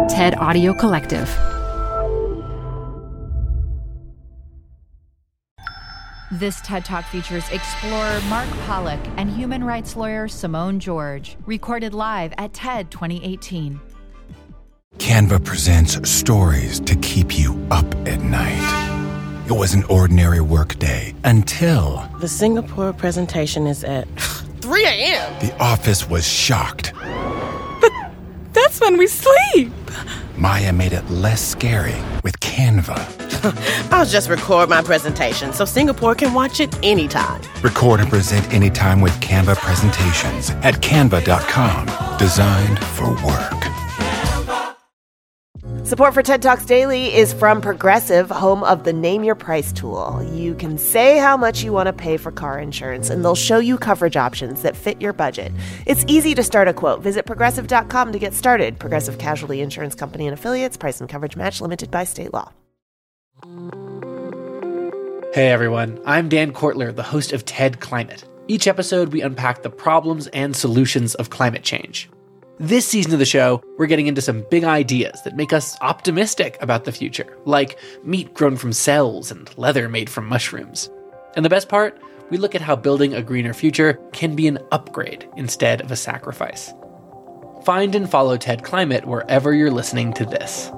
TED Audio Collective. This TED Talk features explorer Mark Pollack and human rights lawyer Simone George, recorded live at TED 2018. Canva presents stories to keep you up at night. It was an ordinary workday until... The Singapore presentation is at 3 a.m. The office was shocked. But that's when we sleep. Maya made it less scary with Canva. I'll just record my presentation so Singapore can watch it anytime. Record and present anytime with Canva presentations at canva.com. Designed for work. Support for TED Talks Daily is from Progressive, home of the Name Your Price tool. You can say how much you want to pay for car insurance, and they'll show you coverage options that fit your budget. It's easy to start a quote. Visit Progressive.com to get started. Progressive Casualty Insurance Company and Affiliates. Price and coverage match limited by state law. Hey everyone, I'm Dan Kortler, the host of TED Climate. Each episode, we unpack the problems and solutions of climate change. This season of the show, we're getting into some big ideas that make us optimistic about the future, like meat grown from cells and leather made from mushrooms. And the best part, we look at how building a greener future can be an upgrade instead of a sacrifice. Find and follow TED Climate wherever you're listening to this.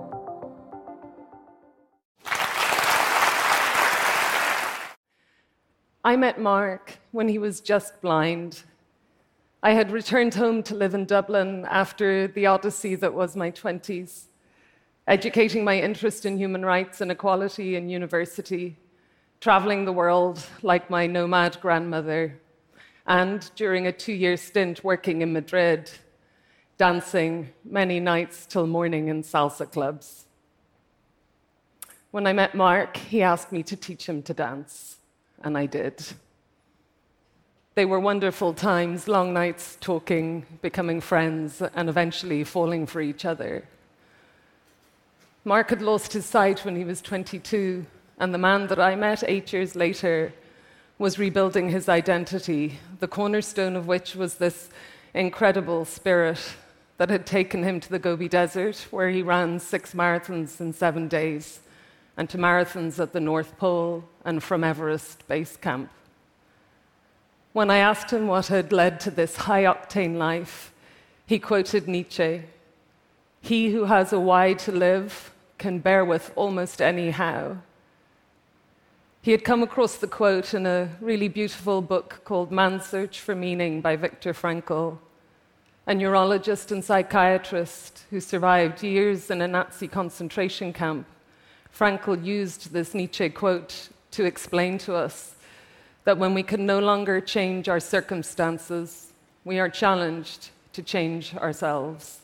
I met Mark when he was just blind. I had returned home to live in Dublin after the odyssey that was my 20s, educating my interest in human rights and equality in university, traveling the world like my nomad grandmother, and during a 2-year stint working in Madrid, dancing many nights till morning in salsa clubs. When I met Mark, he asked me to teach him to dance, and I did. They were wonderful times, long nights talking, becoming friends, and eventually falling for each other. Mark had lost his sight when he was 22, and the man that I met 8 years later was rebuilding his identity, the cornerstone of which was this incredible spirit that had taken him to the Gobi Desert, where he ran 6 marathons in 7 days, and to marathons at the North Pole and from Everest Base Camp. When I asked him what had led to this high-octane life, he quoted Nietzsche, "He who has a why to live can bear with almost any how." He had come across the quote in a really beautiful book called Man's Search for Meaning by Viktor Frankl, a neurologist and psychiatrist who survived years in a Nazi concentration camp. Frankl used this Nietzsche quote to explain to us that when we can no longer change our circumstances, we are challenged to change ourselves.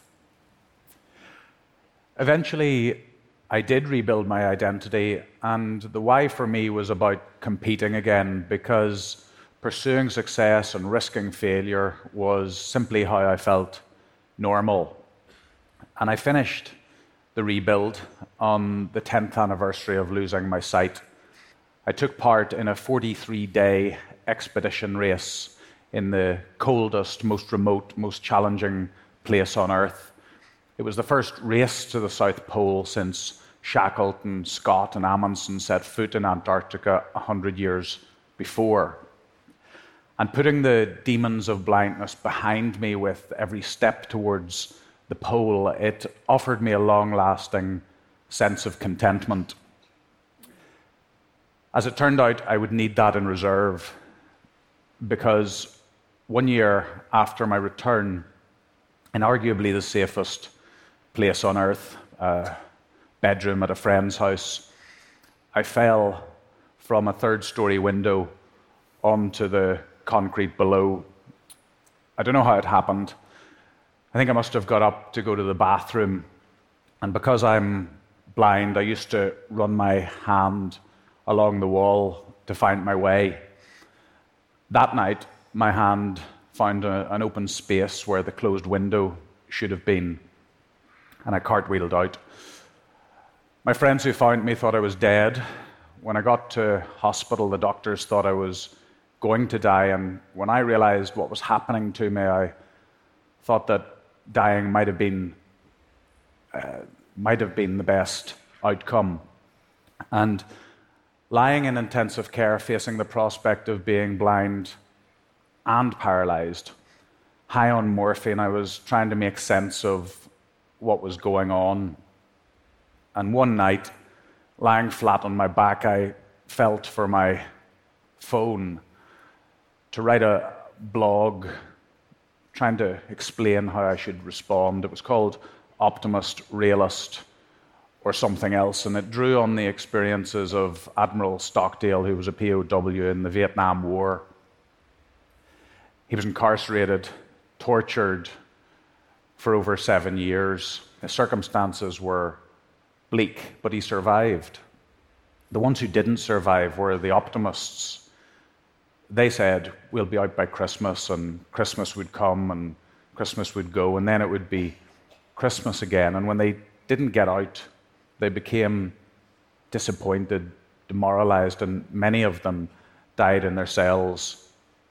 Eventually, I did rebuild my identity, and the why for me was about competing again, because pursuing success and risking failure was simply how I felt normal. And I finished the rebuild on the 10th anniversary of losing my sight. I took part in a 43-day expedition race in the coldest, most remote, most challenging place on Earth. It was the first race to the South Pole since Shackleton, Scott, and Amundsen set foot in Antarctica 100 years before. And putting the demons of blindness behind me with every step towards the pole, it offered me a long-lasting sense of contentment. As it turned out, I would need that in reserve, because 1 year after my return, in arguably the safest place on Earth, a bedroom at a friend's house, I fell from a third-story window onto the concrete below. I don't know how it happened. I think I must have got up to go to the bathroom, and because I'm blind, I used to run my hand along the wall to find my way. That night, my hand found an open space where the closed window should have been, and I cartwheeled out. My friends who found me thought I was dead. When I got to hospital, the doctors thought I was going to die, and when I realized what was happening to me, I thought that dying might have been might have been the best outcome. And lying in intensive care, facing the prospect of being blind and paralyzed, high on morphine, I was trying to make sense of what was going on. And one night, lying flat on my back, I felt for my phone to write a blog trying to explain how I should respond. It was called Optimist, Realist, or something else, and it drew on the experiences of Admiral Stockdale, who was a POW in the Vietnam War. He was incarcerated, tortured for over 7 years. His circumstances were bleak, but he survived. The ones who didn't survive were the optimists. They said, we'll be out by Christmas, and Christmas would come, and Christmas would go, and then it would be Christmas again. And when they didn't get out, they became disappointed, demoralized, and many of them died in their cells.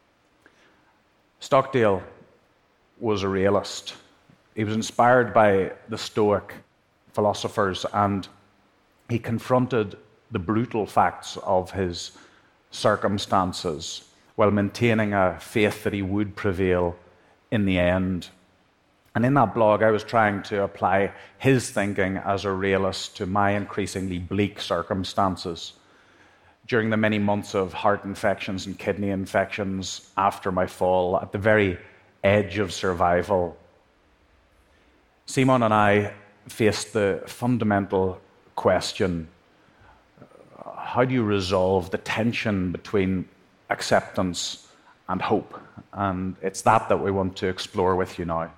Stockdale was a realist. He was inspired by the Stoic philosophers, and he confronted the brutal facts of his circumstances while maintaining a faith that he would prevail in the end. And in that blog, I was trying to apply his thinking as a realist to my increasingly bleak circumstances. During the many months of heart infections and kidney infections after my fall, at the very edge of survival, Simon and I faced the fundamental question: how do you resolve the tension between acceptance and hope? And it's that we want to explore with you now.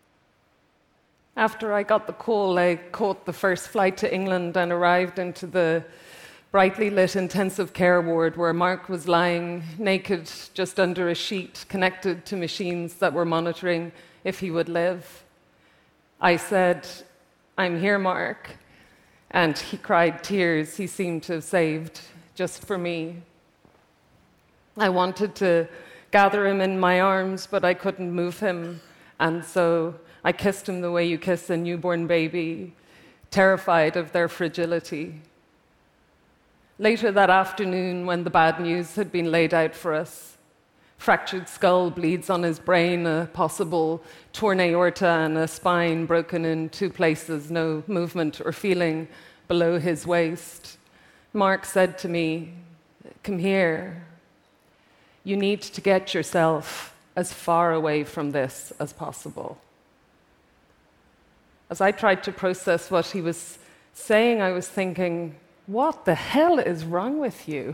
After I got the call, I caught the first flight to England and arrived into the brightly lit intensive care ward where Mark was lying naked just under a sheet connected to machines that were monitoring if he would live. I said, "I'm here, Mark." And he cried tears he seemed to have saved just for me. I wanted to gather him in my arms, but I couldn't move him. And so I kissed him the way you kiss a newborn baby, terrified of their fragility. Later that afternoon, when the bad news had been laid out for us, fractured skull, bleeds on his brain, a possible torn aorta, and a spine broken in 2 places, no movement or feeling below his waist, Mark said to me, "Come here. You need to get yourself as far away from this as possible." As I tried to process what he was saying, I was thinking, what the hell is wrong with you?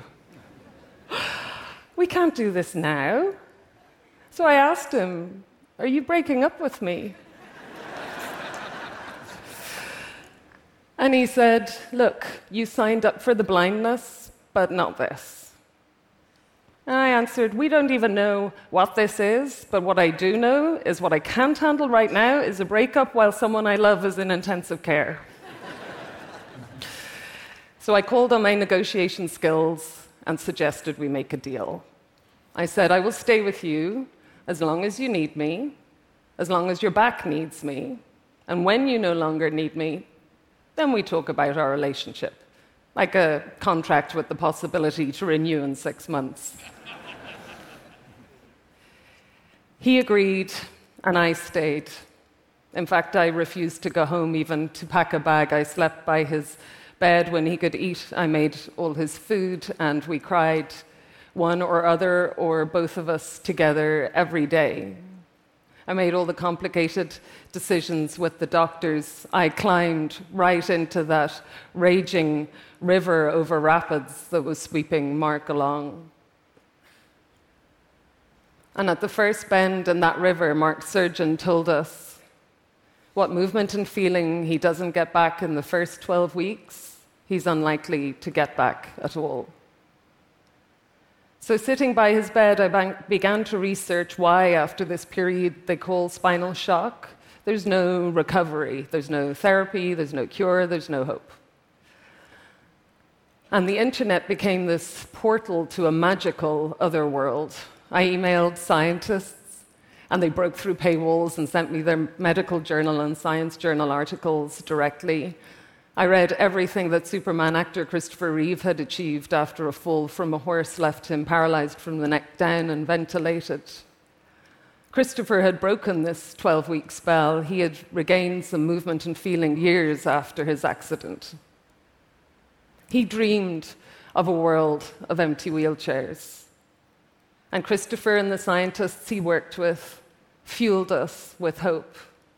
We can't do this now. So I asked him, "Are you breaking up with me?" And he said, "Look, you signed up for the blindness, but not this." And I answered, "We don't even know what this is, but what I do know is what I can't handle right now is a breakup while someone I love is in intensive care." So I called on my negotiation skills and suggested we make a deal. I said, "I will stay with you as long as you need me, as long as your back needs me, and when you no longer need me, then we talk about our relationship, like a contract with the possibility to renew in 6 months." He agreed, and I stayed. In fact, I refused to go home, even to pack a bag. I slept by his bed when he could eat. I made all his food, and we cried, one or other or both of us together every day. I made all the complicated decisions with the doctors. I climbed right into that raging river over rapids that was sweeping Mark along. And at the first bend in that river, Mark's surgeon told us what movement and feeling he doesn't get back in the first 12 weeks, he's unlikely to get back at all. So sitting by his bed, I began to research why, after this period they call spinal shock, there's no recovery, there's no therapy, there's no cure, there's no hope. And the internet became this portal to a magical other world. I emailed scientists and they broke through paywalls and sent me their medical journal and science journal articles directly. I read everything that Superman actor Christopher Reeve had achieved after a fall from a horse left him paralyzed from the neck down and ventilated. Christopher had broken this 12-week spell. He had regained some movement and feeling years after his accident. He dreamed of a world of empty wheelchairs. And Christopher and the scientists he worked with fueled us with hope.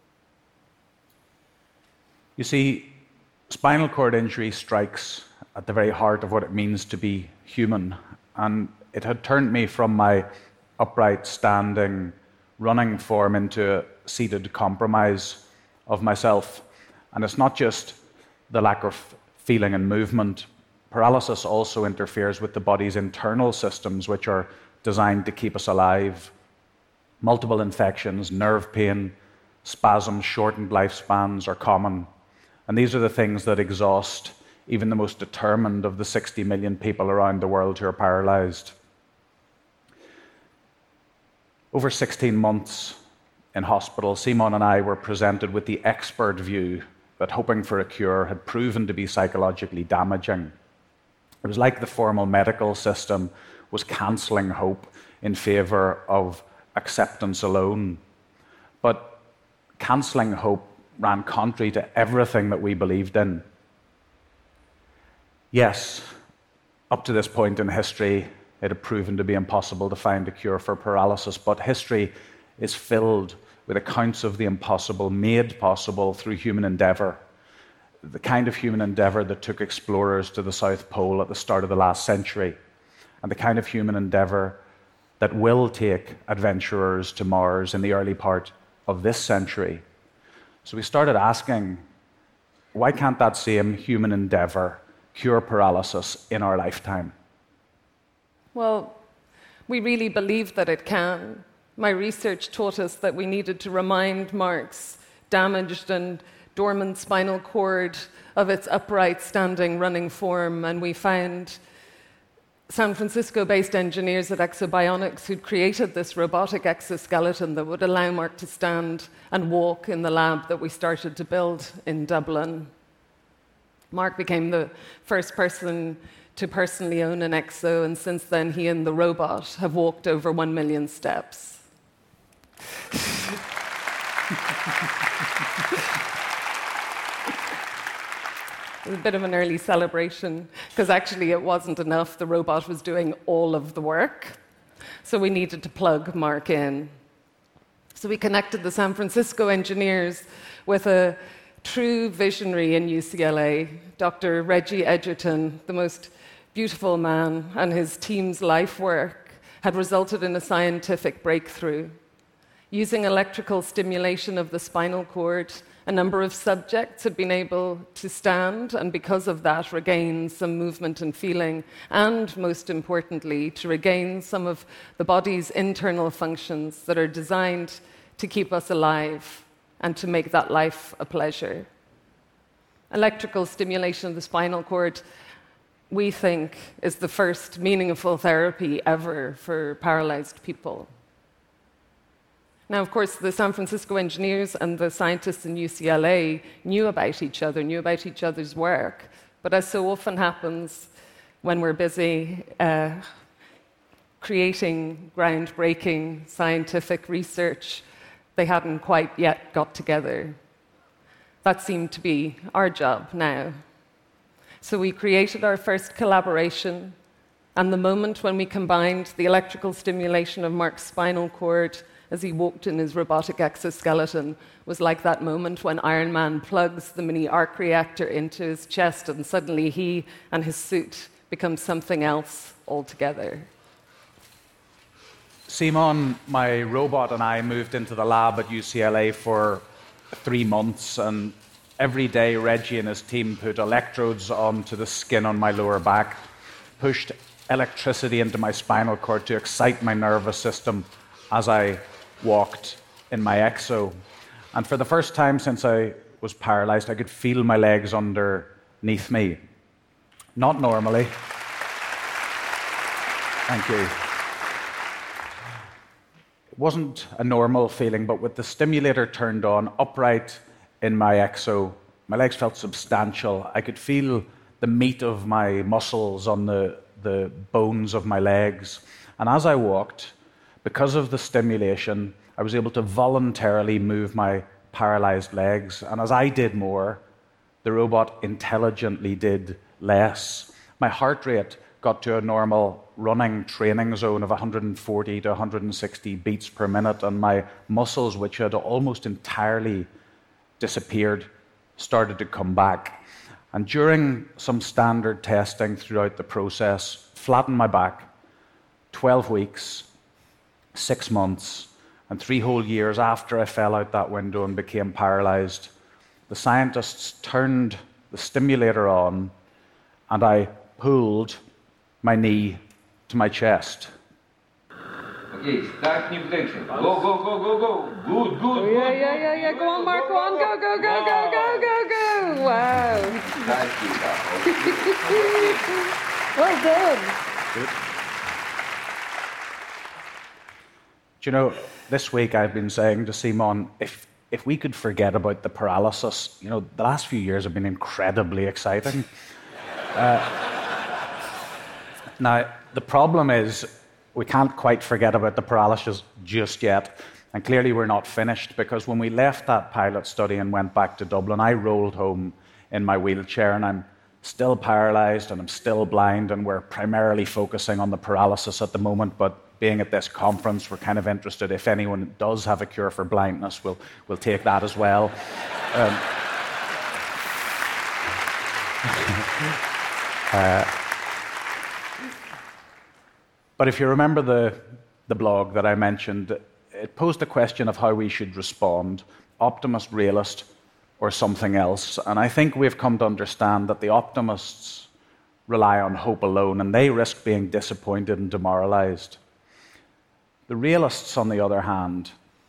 You see, spinal cord injury strikes at the very heart of what it means to be human, and it had turned me from my upright, standing, running form into a seated compromise of myself. And it's not just the lack of feeling and movement. Paralysis also interferes with the body's internal systems, which are designed to keep us alive. Multiple infections, nerve pain, spasms, shortened lifespans are common. And these are the things that exhaust even the most determined of the 60 million people around the world who are paralyzed. Over 16 months in hospital, Simon and I were presented with the expert view that hoping for a cure had proven to be psychologically damaging. It was like the formal medical system was cancelling hope in favor of acceptance alone. But cancelling hope ran contrary to everything that we believed in. Yes, up to this point in history, it had proven to be impossible to find a cure for paralysis, but history is filled with accounts of the impossible made possible through human endeavour. The kind of human endeavour that took explorers to the South Pole at the start of the last century, and the kind of human endeavour that will take adventurers to Mars in the early part of this century. So we started asking, why can't that same human endeavour cure paralysis in our lifetime? Well, we really believe that it can. My research taught us that we needed to remind Mark's damaged and dormant spinal cord of its upright, standing, running form, and we found San Francisco-based engineers at Exobionics who'd created this robotic exoskeleton that would allow Mark to stand and walk in the lab that we started to build in Dublin. Mark became the first person to personally own an exo, and since then he and the robot have walked over 1 million steps. It was a bit of an early celebration, because actually it wasn't enough. The robot was doing all of the work. So we needed to plug Mark in. So we connected the San Francisco engineers with a true visionary in UCLA, Dr. Reggie Edgerton, the most beautiful man, and his team's life work had resulted in a scientific breakthrough. Using electrical stimulation of the spinal cord, a number of subjects had been able to stand and because of that regain some movement and feeling, and most importantly, to regain some of the body's internal functions that are designed to keep us alive and to make that life a pleasure. Electrical stimulation of the spinal cord, we think, is the first meaningful therapy ever for paralyzed people. Now, of course, the San Francisco engineers and the scientists in UCLA knew about each other, knew about each other's work. But as so often happens when we're busy creating groundbreaking scientific research, they hadn't quite yet got together. That seemed to be our job now. So we created our first collaboration, and the moment when we combined the electrical stimulation of Mark's spinal cord as he walked in his robotic exoskeleton was like that moment when Iron Man plugs the mini arc reactor into his chest and suddenly he and his suit become something else altogether. Simon, my robot, and I moved into the lab at UCLA for 3 months, and every day Reggie and his team put electrodes onto the skin on my lower back, pushed electricity into my spinal cord to excite my nervous system as I walked in my exo. And for the first time since I was paralyzed, I could feel my legs underneath me. Not normally. Thank you. It wasn't a normal feeling, but with the stimulator turned on, upright in my exo, my legs felt substantial. I could feel the meat of my muscles on the bones of my legs. And as I walked, because of the stimulation, I was able to voluntarily move my paralyzed legs. And as I did more, the robot intelligently did less. My heart rate got to a normal running training zone of 140 to 160 beats per minute, and my muscles, which had almost entirely disappeared, started to come back. And during some standard testing throughout the process, flattened my back, 12 weeks, 6 months, and 3 whole years after I fell out that window and became paralyzed, the scientists turned the stimulator on, and I pulled my knee to my chest. Okay, start new flexion. Go, go, go, go, go. Good, good, good. Yeah. Go on, Mark. Go on. Go. Wow. Well done. Good. Do you know, this week I've been saying to Simon, if we could forget about the paralysis, you know, the last few years have been incredibly exciting. Now, the problem is we can't quite forget about the paralysis just yet. And clearly we're not finished, because when we left that pilot study and went back to Dublin, I rolled home in my wheelchair, and I'm still paralyzed and I'm still blind, and we're primarily focusing on the paralysis at the moment. But being at this conference, we're kind of interested if anyone does have a cure for blindness, we'll take that as well. But if you remember the blog that I mentioned, it posed the question of how we should respond, optimist, realist, or something else. And I think we've come to understand that the optimists rely on hope alone, and they risk being disappointed and demoralized. The realists, on the other hand,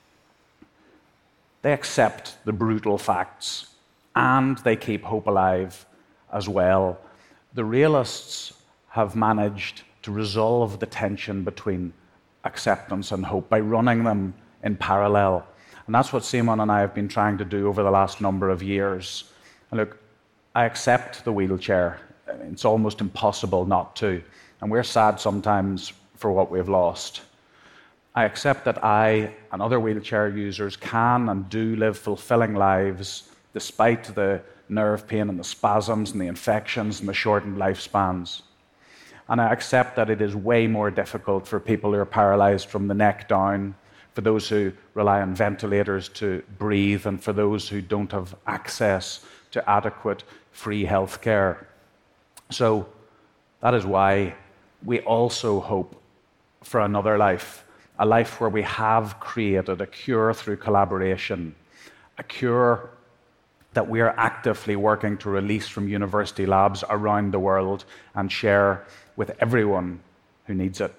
they accept the brutal facts, and they keep hope alive as well. The realists have managed to resolve the tension between acceptance and hope by running them in parallel. And that's what Simon and I have been trying to do over the last number of years. And look, I accept the wheelchair. It's almost impossible not to. And we're sad sometimes for what we've lost. I accept that I and other wheelchair users can and do live fulfilling lives despite the nerve pain and the spasms and the infections and the shortened lifespans. And I accept that it is way more difficult for people who are paralyzed from the neck down, for those who rely on ventilators to breathe, and for those who don't have access to adequate free health care. So that is why we also hope for another life, a life where we have created a cure through collaboration, a cure that we are actively working to release from university labs around the world and share with everyone who needs it.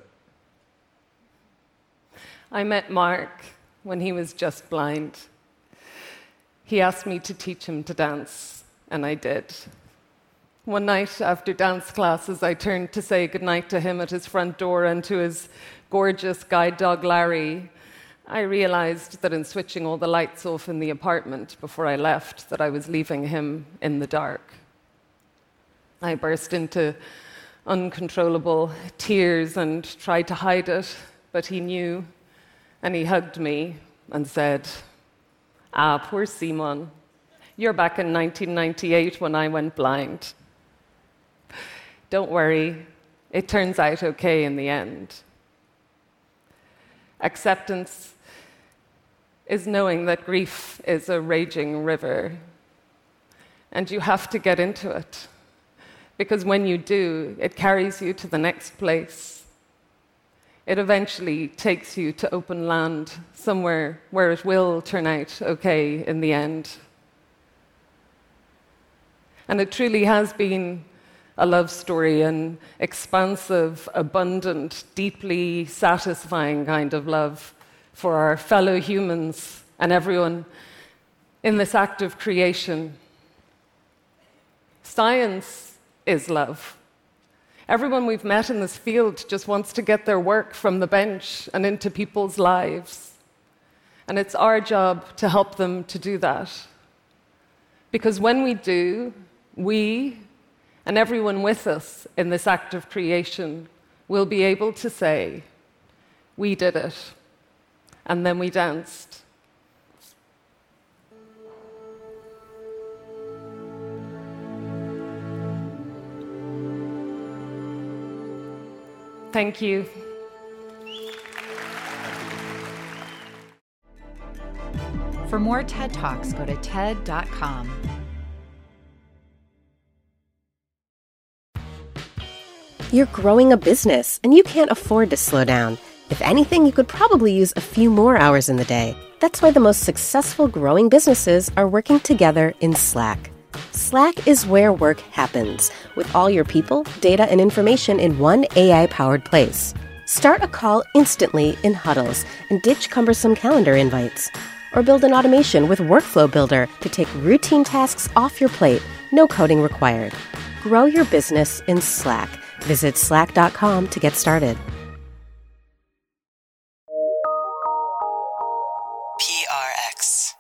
I met Mark when he was just blind. He asked me to teach him to dance, and I did. One night after dance classes, I turned to say goodnight to him at his front door and to his gorgeous guide dog, Larry. I realized that in switching all the lights off in the apartment before I left, that I was leaving him in the dark. I burst into uncontrollable tears and tried to hide it, but he knew, and he hugged me and said, poor Simon, you're back in 1998 when I went blind. Don't worry, it turns out okay in the end. Acceptance is knowing that grief is a raging river, and you have to get into it. Because when you do, it carries you to the next place. It eventually takes you to open land, somewhere where it will turn out okay in the end. And it truly has been a love story, an expansive, abundant, deeply satisfying kind of love for our fellow humans and everyone in this act of creation. Science is love. Everyone we've met in this field just wants to get their work from the bench and into people's lives. And it's our job to help them to do that. Because when we do, we, and everyone with us in this act of creation, will be able to say, we did it. And then we danced. Thank you. For more TED Talks, go to TED.com. You're growing a business, and you can't afford to slow down. If anything, you could probably use a few more hours in the day. That's why the most successful growing businesses are working together in Slack. Slack is where work happens, with all your people, data, and information in one AI-powered place. Start a call instantly in huddles and ditch cumbersome calendar invites. Or build an automation with Workflow Builder to take routine tasks off your plate, no coding required. Grow your business in Slack. Visit slack.com to get started. PRX.